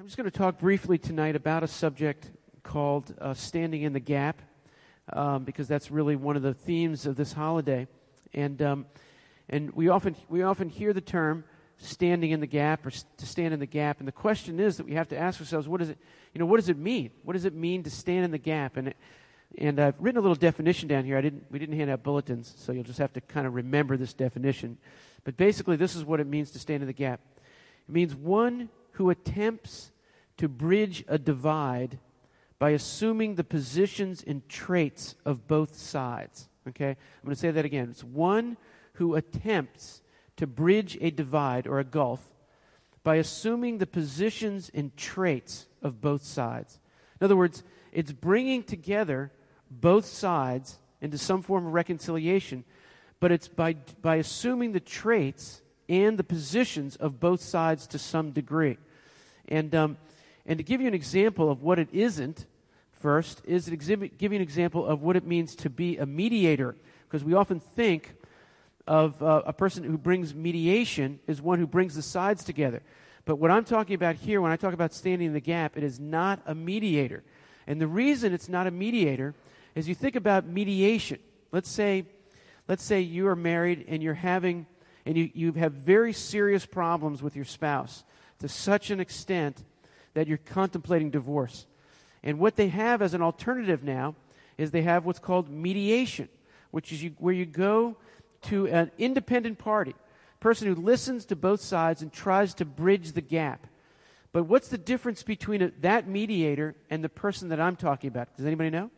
I'm just going to talk briefly tonight about a subject called standing in the gap, because that's really one of the themes of this holiday, and we often hear the term standing in the gap or to stand in the gap, and the question is that we have to ask ourselves, what does it mean? What does it mean to stand in the gap? And I've written a little definition down here. We didn't hand out bulletins, so you'll just have to kind of remember this definition. But basically, this is what it means to stand in the gap. It means one who attempts to bridge a divide by assuming the positions and traits of both sides. Okay? I'm going to say that again. It's one who attempts to bridge a divide or a gulf by assuming the positions and traits of both sides. In other words, it's bringing together both sides into some form of reconciliation, but it's by assuming the traits and the positions of both sides to some degree. And to give you an example of what it isn't, first, is give you an example of what it means to be a mediator, because we often think of a person who brings mediation as one who brings the sides together. But what I'm talking about here, when I talk about standing in the gap, it is not a mediator. And the reason it's not a mediator is you think about mediation. Let's say you are married and you have very serious problems with your spouse to such an extent that you're contemplating divorce. And what they have as an alternative now is they have what's called mediation, which is where you go to an independent party, a person who listens to both sides and tries to bridge the gap. But what's the difference between that mediator and the person that I'm talking about? Does anybody know?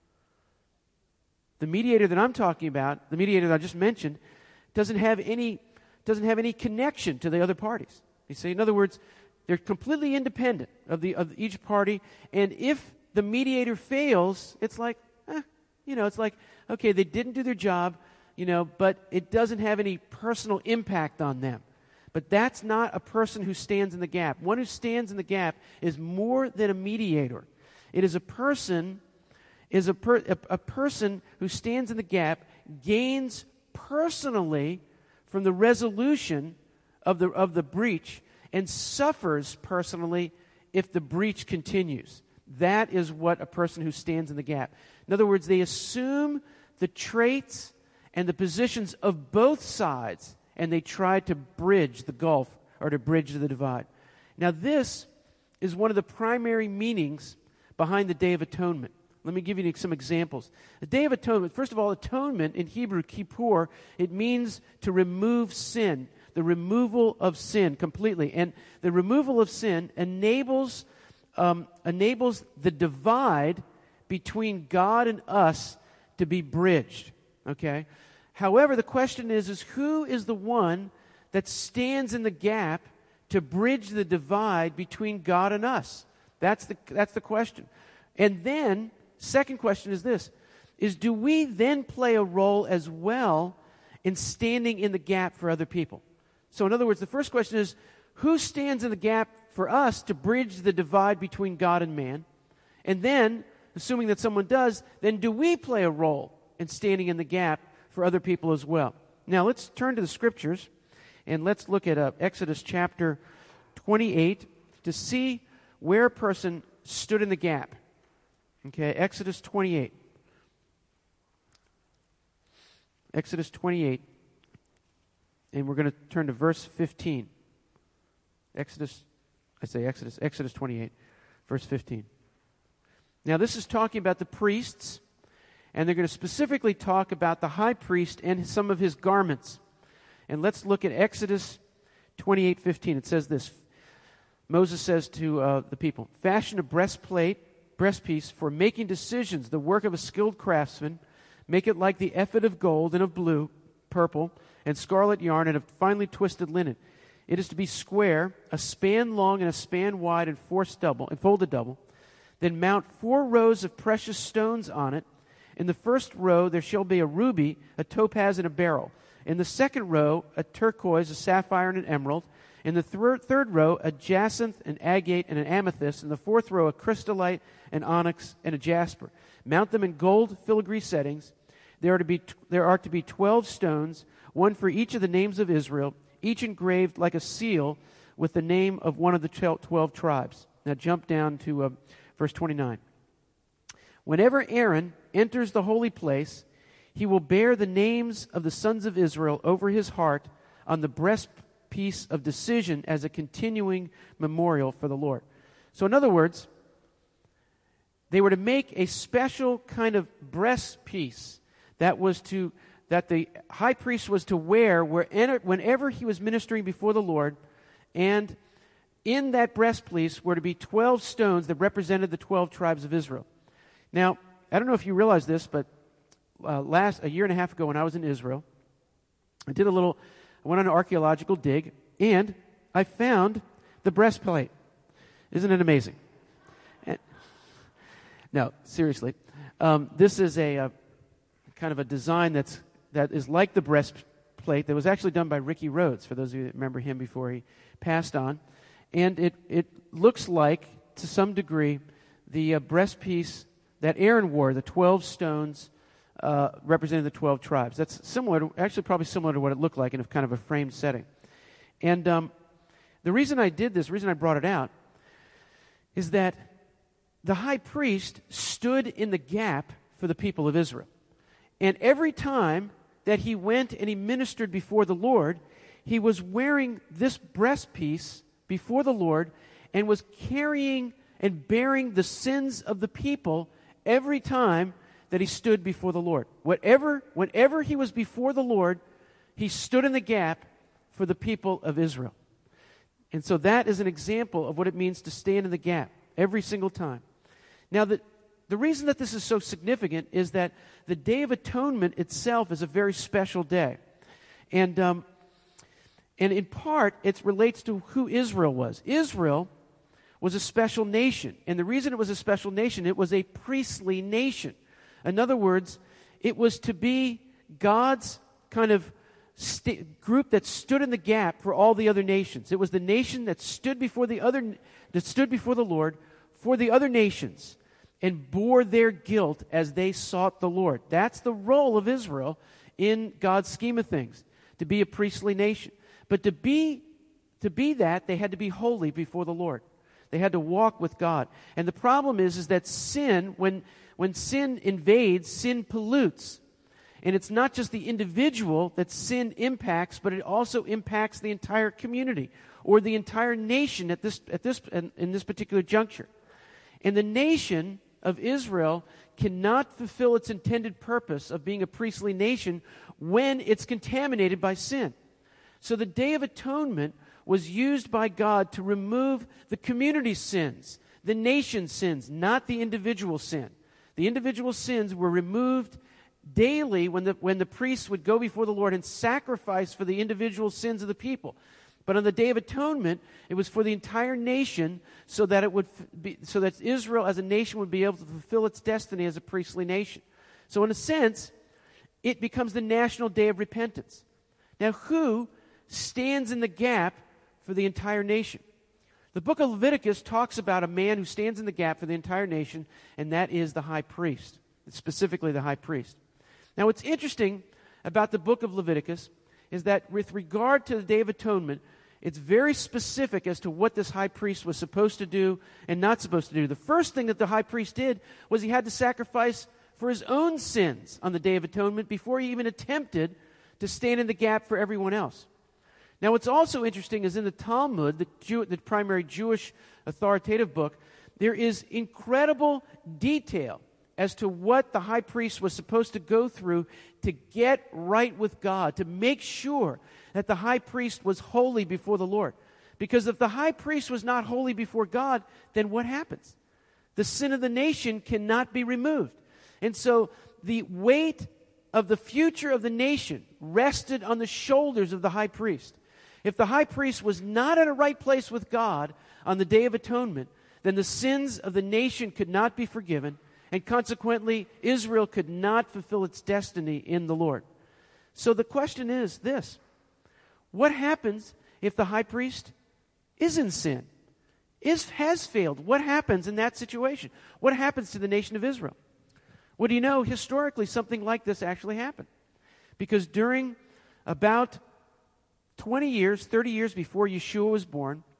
The mediator that I'm talking about, the mediator that I just mentioned, doesn't have any connection to the other parties. You see, in other words, they're completely independent of each party, and if the mediator fails, it's like, it's like, okay, they didn't do their job, but it doesn't have any personal impact on them. But that's not a person who stands in the gap. One who stands in the gap is more than a mediator. It is a person who stands in the gap gains personally from the resolution of the breach and suffers personally if the breach continues. That is what a person who stands in the gap. In other words, they assume the traits and the positions of both sides, and they try to bridge the gulf or to bridge the divide. Now, this is one of the primary meanings behind the Day of Atonement. Let me give you some examples. The Day of Atonement, first of all, atonement in Hebrew, kippur, it means to remove sin, the removal of sin completely. And the removal of sin enables the divide between God and us to be bridged. Okay? However, the question is who is the one that stands in the gap to bridge the divide between God and us? That's the question. And then, second question is this, do we then play a role as well in standing in the gap for other people? So in other words, the first question is, who stands in the gap for us to bridge the divide between God and man? And then, assuming that someone does, then do we play a role in standing in the gap for other people as well? Now, let's turn to the Scriptures, and let's look at Exodus chapter 28 to see where a person stood in the gap. Okay, Exodus 28. Exodus 28. And we're going to turn to verse 15. Exodus 28, verse 15. Now, this is talking about the priests, and they're going to specifically talk about the high priest and some of his garments. And let's look at Exodus 28:15. It says this. Moses says to the people, "Fashion a breastpiece for making decisions, the work of a skilled craftsman. Make it like the ephod of gold and of blue, purple, and scarlet yarn, and of finely twisted linen. It is to be square, a span long and a span wide, and folded double. Then mount 4 rows of precious stones on it. In the first row there shall be a ruby, a topaz, and a beryl. In the second row a turquoise, a sapphire, and an emerald. In the third row a jacinth, an agate, and an amethyst. In the fourth row a crystallite, an onyx, and a jasper. Mount them in gold filigree settings. There are to be 12 stones, one for each of the names of Israel, each engraved like a seal with the name of one of the 12 tribes. Now jump down to verse 29. Whenever Aaron enters the holy place, he will bear the names of the sons of Israel over his heart on the breastpiece of decision as a continuing memorial for the Lord. So in other words, they were to make a special kind of breastpiece that the high priest was to wear whenever he was ministering before the Lord, and in that breastpiece were to be 12 stones that represented the 12 tribes of Israel. Now, I don't know if you realize this, but a year and a half ago when I was in Israel, I went on an archaeological dig, and I found the breastplate. Isn't it amazing? No, seriously. This is a kind of a design that is like the breastplate that was actually done by Ricky Rhodes, for those of you that remember him before he passed on. And it looks like, to some degree, the breastpiece that Aaron wore, the 12 stones representing the 12 tribes. That's probably similar to what it looked like in a kind of a framed setting. And the reason I did this, the reason I brought it out, is that the high priest stood in the gap for the people of Israel. And every time that he went and he ministered before the Lord, he was wearing this breastpiece before the Lord and was carrying and bearing the sins of the people every time that he stood before the Lord. Whenever he was before the Lord, he stood in the gap for the people of Israel. And so that is an example of what it means to stand in the gap every single time. Now, the reason that this is so significant is that the Day of Atonement itself is a very special day. And in part, it relates to who Israel was. Israel was a special nation. And the reason it was a special nation, it was a priestly nation. In other words, it was to be God's kind of group that stood in the gap for all the other nations. It was the nation that stood before the Lord for the other nations and bore their guilt as they sought the Lord. That's the role of Israel in God's scheme of things, to be a priestly nation. But to be that, they had to be holy before the Lord. They had to walk with God. And the problem is that sin, when sin invades, sin pollutes. And it's not just the individual that sin impacts, but it also impacts the entire community or the entire nation in this particular juncture. And the nation of Israel cannot fulfill its intended purpose of being a priestly nation when it's contaminated by sin. So the Day of Atonement was used by God to remove the community's sins, the nation's sins, not the individual sin. The individual sins were removed daily when the priests would go before the Lord and sacrifice for the individual sins of the people. But on the Day of Atonement, it was for the entire nation, so that Israel as a nation would be able to fulfill its destiny as a priestly nation. So in a sense, it becomes the national day of repentance. Now, who stands in the gap for the entire nation? The book of Leviticus talks about a man who stands in the gap for the entire nation, and that is the high priest, specifically the high priest. Now, what's interesting about the book of Leviticus is that with regard to the Day of Atonement, it's very specific as to what this high priest was supposed to do and not supposed to do. The first thing that the high priest did was he had to sacrifice for his own sins on the Day of Atonement before he even attempted to stand in the gap for everyone else. Now, what's also interesting is in the Talmud, the primary Jewish authoritative book, there is incredible detail as to what the high priest was supposed to go through to get right with God, to make sure that the high priest was holy before the Lord. Because if the high priest was not holy before God, then what happens? The sin of the nation cannot be removed. And so the weight of the future of the nation rested on the shoulders of the high priest. If the high priest was not in a right place with God on the Day of Atonement, then the sins of the nation could not be forgiven, and consequently, Israel could not fulfill its destiny in the Lord. So the question is this: what happens if the high priest is in sin, has failed? What happens in that situation? What happens to the nation of Israel? Well, do you know, historically, something like this actually happened. Because during about 20 years, 30 years before Yeshua was born,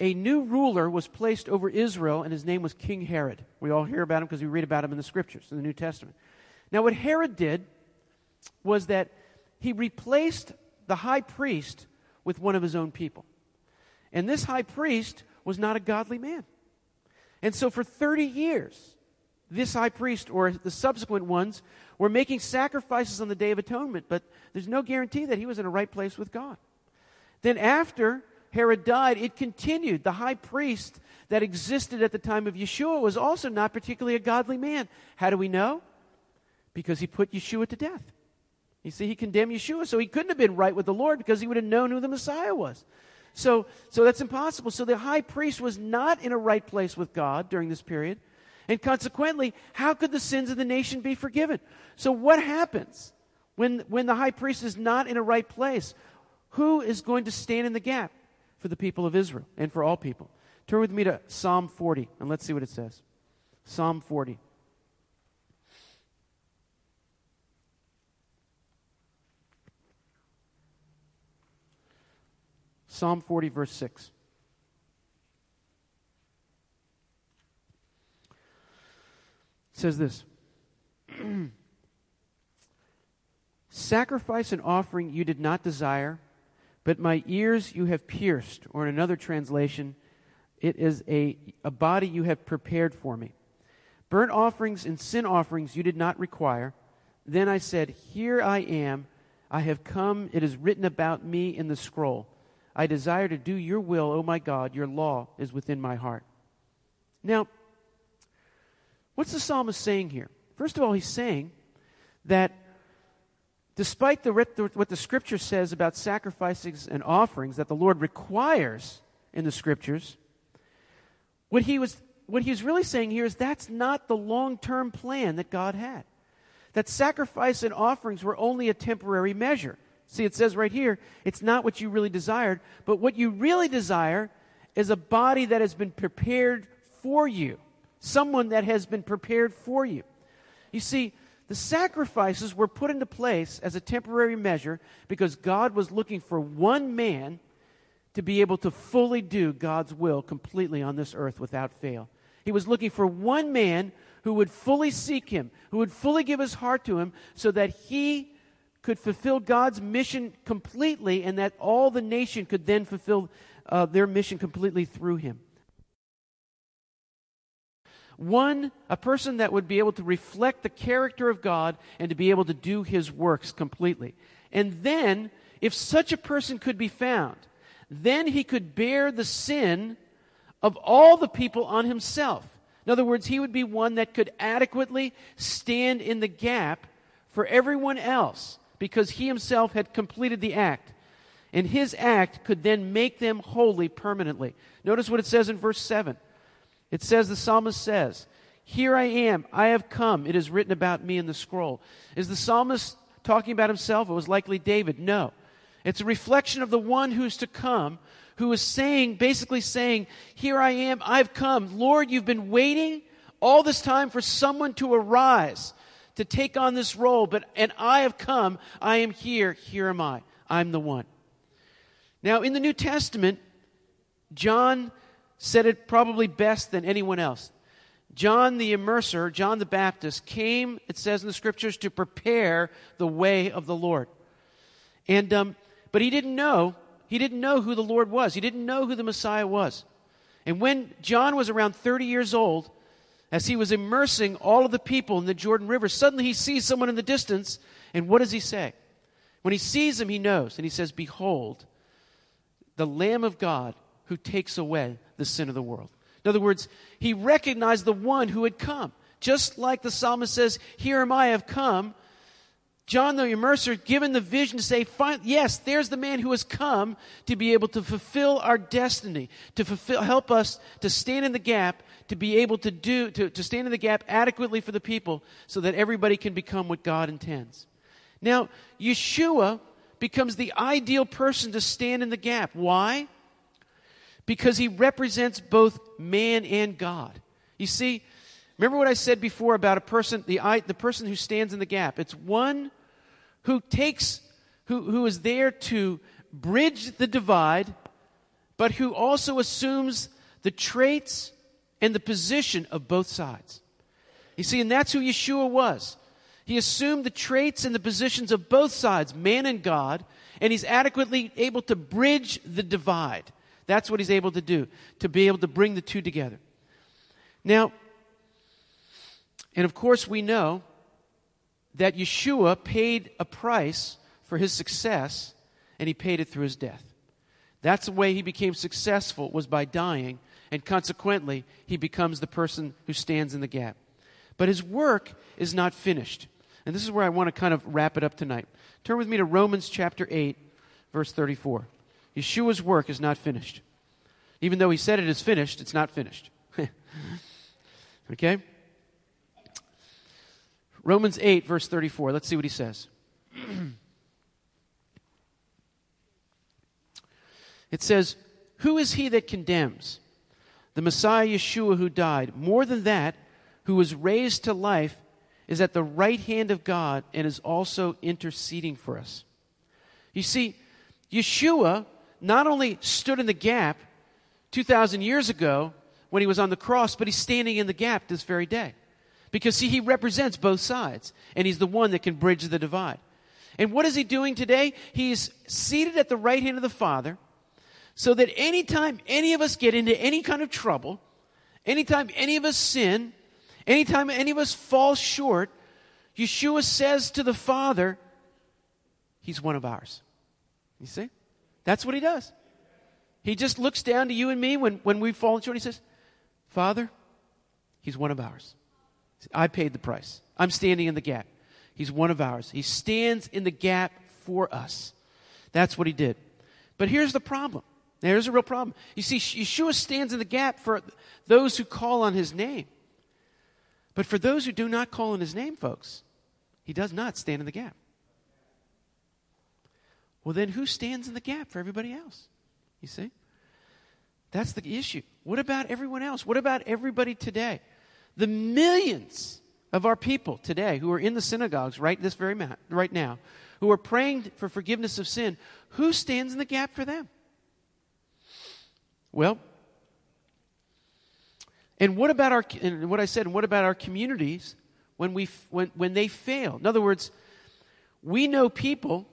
a new ruler was placed over Israel, and his name was King Herod. We all hear about him because we read about him in the Scriptures, in the New Testament. Now, what Herod did was that he replaced the high priest with one of his own people. And this high priest was not a godly man. And so for 30 years, this high priest or the subsequent ones were making sacrifices on the Day of Atonement, but there's no guarantee that he was in a right place with God. Then after Herod died, it continued. The high priest that existed at the time of Yeshua was also not particularly a godly man. How do we know? Because he put Yeshua to death. You see, he condemned Yeshua, so he couldn't have been right with the Lord because he would have known who the Messiah was. So that's impossible. So the high priest was not in a right place with God during this period. And consequently, how could the sins of the nation be forgiven? So what happens when the high priest is not in a right place? Who is going to stand in the gap for the people of Israel and for all people? Turn with me to Psalm 40, and let's see what it says. Psalm 40. Psalm 40, verse 6. It says this. Sacrifice and offering you did not desire, but my ears you have pierced. Or in another translation, it is a body you have prepared for me. Burnt offerings and sin offerings you did not require. Then I said, here I am. I have come. It is written about me in the scroll. I desire to do your will, O my God. Your law is within my heart. Now, what's the psalmist saying here? First of all, he's saying that despite what the Scripture says about sacrifices and offerings that the Lord requires in the Scriptures, what he's really saying here is that's not the long-term plan that God had. That sacrifice and offerings were only a temporary measure. See, it says right here, it's not what you really desired, but what you really desire is a body that has been prepared for you. Someone that has been prepared for you. You see, the sacrifices were put into place as a temporary measure because God was looking for one man to be able to fully do God's will completely on this earth without fail. He was looking for one man who would fully seek Him, who would fully give his heart to Him so that he could fulfill God's mission completely and that all the nation could then fulfill their mission completely through Him. A person that would be able to reflect the character of God and to be able to do His works completely. And then, if such a person could be found, then he could bear the sin of all the people on himself. In other words, he would be one that could adequately stand in the gap for everyone else because he himself had completed the act. And his act could then make them holy permanently. Notice what it says in verse 7. It says, the psalmist says, here I am, I have come, it is written about me in the scroll. Is the psalmist talking about himself? It was likely David. No. It's a reflection of the one who's to come, who is basically saying, here I am, I've come. Lord, you've been waiting all this time for someone to arise, to take on this role, and I have come, I am here am I, I'm the one. Now, in the New Testament, John said it probably best than anyone else. John the Immerser, John the Baptist, came, it says in the Scriptures, to prepare the way of the Lord. And but he didn't know who the Lord was. He didn't know who the Messiah was. And when John was around 30 years old, as he was immersing all of the people in the Jordan River, suddenly he sees someone in the distance, and what does he say? When he sees him, he knows, and he says, behold, the Lamb of God who takes away the sin of the world. In other words, he recognized the one who had come. Just like the psalmist says, here am I have come, John the Immerser given the vision to say, yes, there's the man who has come to be able to fulfill our destiny, to help us to stand in the gap, to be able to stand in the gap adequately for the people so that everybody can become what God intends. Now, Yeshua becomes the ideal person to stand in the gap. Why? Because he represents both man and God. You see, remember what I said before about a person, the person who stands in the gap. It's one who is there to bridge the divide, but who also assumes the traits and the position of both sides. You see, and that's who Yeshua was. He assumed the traits and the positions of both sides, man and God, and he's adequately able to bridge the divide. That's what he's able to do, to be able to bring the two together. Now, and of course we know that Yeshua paid a price for his success, and he paid it through his death. That's the way he became successful, was by dying, and consequently, he becomes the person who stands in the gap. But his work is not finished. And this is where I want to kind of wrap it up tonight. Turn with me to Romans chapter 8, verse 34. Yeshua's work is not finished. Even though he said it is finished, it's not finished. Okay? Romans 8, verse 34. Let's see what he says. It says, "Who is he that condemns? The Messiah Yeshua who died. More than that, who was raised to life, is at the right hand of God and is also interceding for us." You see, Yeshua not only stood in the gap 2,000 years ago when he was on the cross, but he's standing in the gap this very day. Because, see, he represents both sides, and he's the one that can bridge the divide. And what is he doing today? He's seated at the right hand of the Father, so that anytime any of us get into any kind of trouble, anytime any of us sin, anytime any of us fall short, Yeshua says to the Father, he's one of ours. You see? That's what he does. He just looks down to you and me when we've fallen short. He says, Father, he's one of ours. I paid the price. I'm standing in the gap. He's one of ours. He stands in the gap for us. That's what he did. But here's the problem. There's a real problem. You see, Yeshua stands in the gap for those who call on his name. But for those who do not call on his name, folks, he does not stand in the gap. Well, then who stands in the gap for everybody else? You see? That's the issue. What about everyone else? What about everybody today? The millions of our people today who are in the synagogues right now, who are praying for forgiveness of sin, who stands in the gap for them? Well, and what about our communities when they fail? In other words, we know people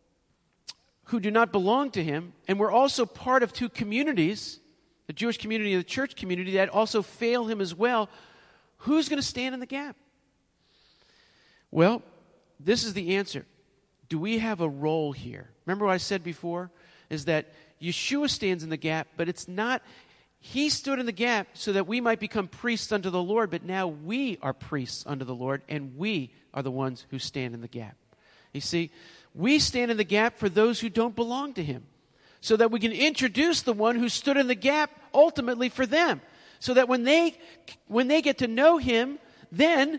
who do not belong to him, and we're also part of two communities, the Jewish community and the church community, that also fail him as well. Who's going to stand in the gap? Well, this is the answer. Do we have a role here? Remember what I said before? Is that Yeshua stands in the gap, but it's not, he stood in the gap so that we might become priests unto the Lord, but now we are priests unto the Lord, and we are the ones who stand in the gap. You see, we stand in the gap for those who don't belong to him, so that we can introduce the one who stood in the gap ultimately for them, so that when they get to know him, then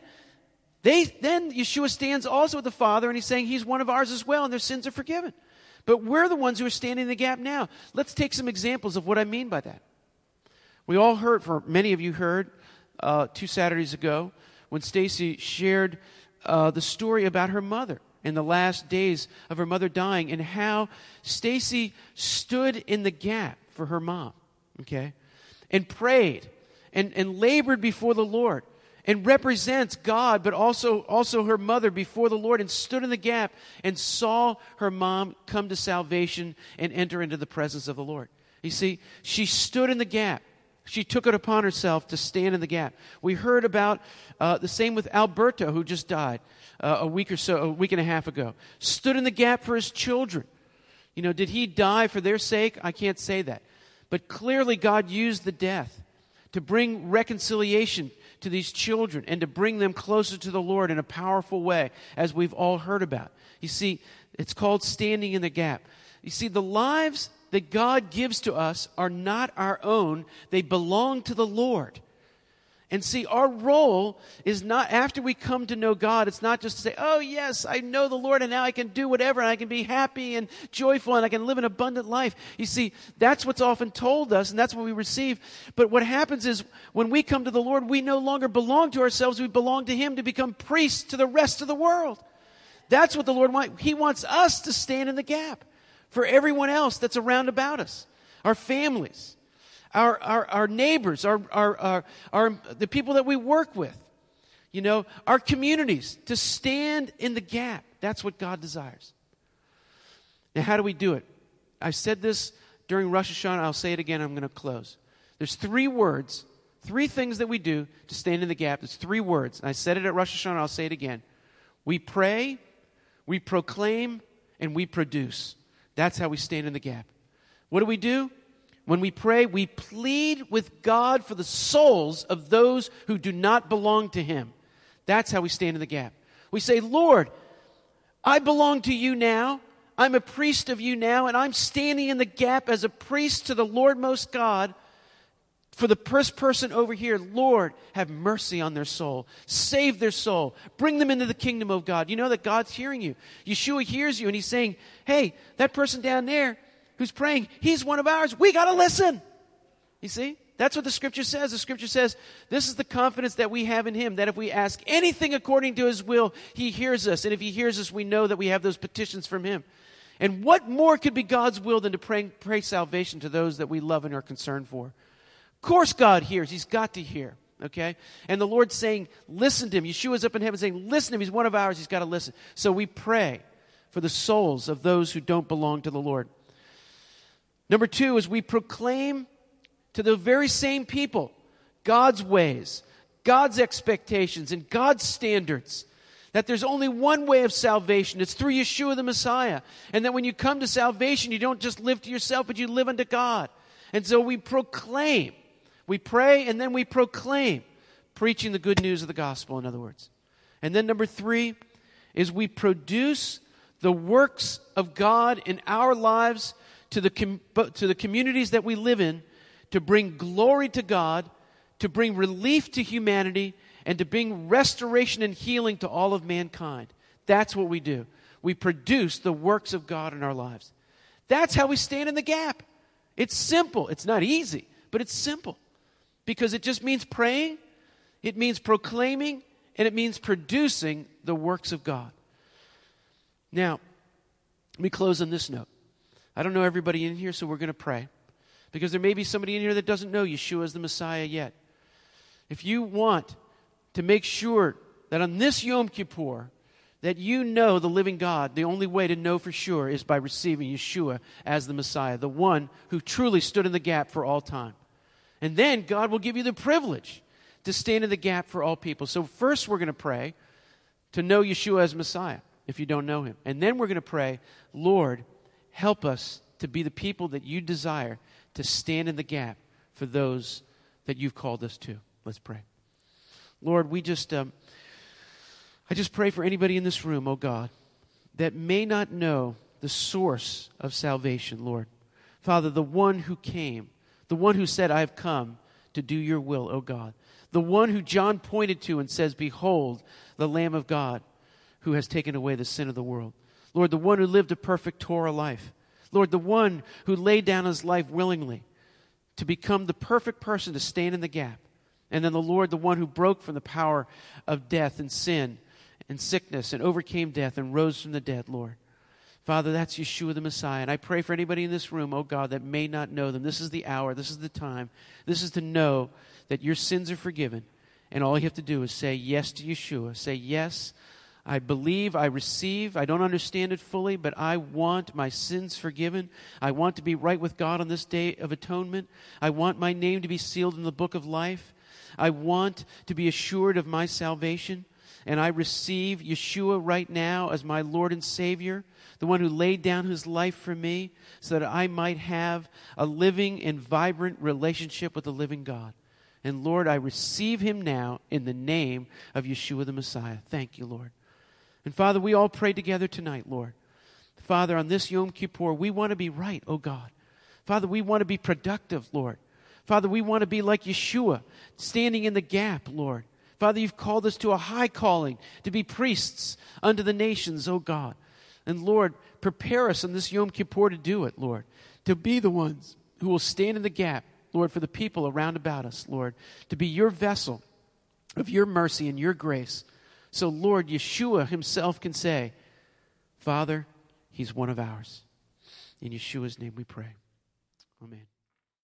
Yeshua stands also with the Father, and he's saying he's one of ours as well, and their sins are forgiven. But we're the ones who are standing in the gap now. Let's take some examples of what I mean by that. We all heard, for many of you heard, 2 Saturdays ago, when Stacy shared the story about her mother in the last days of her mother dying, and how Stacy stood in the gap for her mom, okay, and prayed and labored before the Lord, and represents God, but also her mother before the Lord, and stood in the gap and saw her mom come to salvation and enter into the presence of the Lord. You see, she stood in the gap. She took it upon herself to stand in the gap. We heard about the same with Alberto, who just died a week and a half ago. Stood in the gap for his children. You know, did he die for their sake? I can't say that. But clearly God used the death to bring reconciliation to these children and to bring them closer to the Lord in a powerful way, as we've all heard about. You see, it's called standing in the gap. You see, the lives that God gives to us are not our own. They belong to the Lord. And see, our role is not, after we come to know God, it's not just to say, oh yes, I know the Lord and now I can do whatever and I can be happy and joyful and I can live an abundant life. You see, that's what's often told us and that's what we receive. But what happens is when we come to the Lord, we no longer belong to ourselves, we belong to him to become priests to the rest of the world. That's what the Lord wants. He wants us to stand in the gap for everyone else that's around about us. our families, our neighbors, the people that we work with, our communities, to stand in the gap. That's what God desires. Now, how do we do it? I said this during Rosh Hashanah. I'll say it again. I'm going to close. There's 3 words, 3 things that we do to stand in the gap. There's 3 words. I said it at Rosh Hashanah. I'll say it again. We pray, we proclaim, and we produce. That's how we stand in the gap. What do? When we pray, we plead with God for the souls of those who do not belong to Him. That's how we stand in the gap. We say, Lord, I belong to you now. I'm a priest of you now, and I'm standing in the gap as a priest to the Lord most God for the first person over here. Lord, have mercy on their soul. Save their soul. Bring them into the kingdom of God. You know that God's hearing you. Yeshua hears you, and He's saying, hey, that person down there who's praying, he's one of ours. We got to listen. You see? That's what the Scripture says. The Scripture says this is the confidence that we have in Him, that if we ask anything according to His will, He hears us. And if He hears us, we know that we have those petitions from Him. And what more could be God's will than to pray salvation to those that we love and are concerned for? Of course God hears. He's got to hear. Okay? And the Lord's saying, listen to Him. Yeshua's up in heaven saying, listen to Him. He's one of ours. He's got to listen. So we pray for the souls of those who don't belong to the Lord. Number 2 is we proclaim to the very same people God's ways, God's expectations, and God's standards. That there's only one way of salvation. It's through Yeshua the Messiah. And that when you come to salvation, you don't just live to yourself, but you live unto God. And so we proclaim. We pray and then we proclaim. Preaching the good news of the gospel, in other words. And then number 3 is we produce the works of God in our lives to the communities that we live in, to bring glory to God, to bring relief to humanity, and to bring restoration and healing to all of mankind. That's what we do. We produce the works of God in our lives. That's how we stand in the gap. It's simple. It's not easy, but it's simple. Because it just means praying, it means proclaiming, and it means producing the works of God. Now, let me close on this note. I don't know everybody in here, so we're going to pray. Because there may be somebody in here that doesn't know Yeshua as the Messiah yet. If you want to make sure that on this Yom Kippur, that you know the living God, the only way to know for sure is by receiving Yeshua as the Messiah, the one who truly stood in the gap for all time. And then God will give you the privilege to stand in the gap for all people. So first we're going to pray to know Yeshua as Messiah, if you don't know Him. And then we're going to pray, Lord, help us to be the people that you desire to stand in the gap for those that you've called us to. Let's pray. Lord, I just pray for anybody in this room, oh God, that may not know the source of salvation, Lord. Father, the one who came, the one who said, I have come to do your will, oh God. The one who John pointed to and says, behold, the Lamb of God who has taken away the sin of the world. Lord, the one who lived a perfect Torah life. Lord, the one who laid down his life willingly to become the perfect person to stand in the gap. And then the Lord, the one who broke from the power of death and sin and sickness and overcame death and rose from the dead, Lord. Father, that's Yeshua the Messiah. And I pray for anybody in this room, oh God, that may not know them. This is the hour. This is the time. This is to know that your sins are forgiven. And all you have to do is say yes to Yeshua. Say, yes, I believe, I receive. I don't understand it fully, but I want my sins forgiven. I want to be right with God on this day of atonement. I want my name to be sealed in the book of life. I want to be assured of my salvation. And I receive Yeshua right now as my Lord and Savior, the one who laid down his life for me so that I might have a living and vibrant relationship with the living God. And Lord, I receive him now in the name of Yeshua the Messiah. Thank you, Lord. And Father, we all pray together tonight, Lord. Father, on this Yom Kippur, we want to be right, oh God. Father, we want to be productive, Lord. Father, we want to be like Yeshua, standing in the gap, Lord. Father, you've called us to a high calling, to be priests unto the nations, oh God. And Lord, prepare us on this Yom Kippur to do it, Lord. To be the ones who will stand in the gap, Lord, for the people around about us, Lord. To be your vessel of your mercy and your grace. So, Lord, Yeshua himself can say, Father, he's one of ours. In Yeshua's name we pray. Amen.